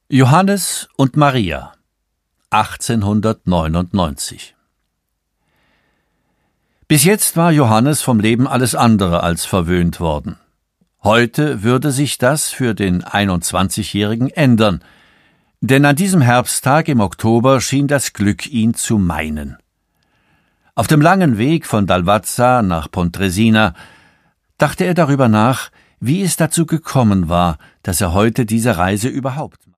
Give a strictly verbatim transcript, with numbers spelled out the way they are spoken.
Johannes und Maria, achtzehnhundertneunundneunzig. Bis jetzt war Johannes vom Leben alles andere als verwöhnt worden. Heute würde sich das für den einundzwanzigjährigen ändern, denn an diesem Herbsttag im Oktober schien das Glück ihn zu meinen. Auf dem langen Weg von Dalvazza nach Pontresina dachte er darüber nach, wie es dazu gekommen war, dass er heute diese Reise überhaupt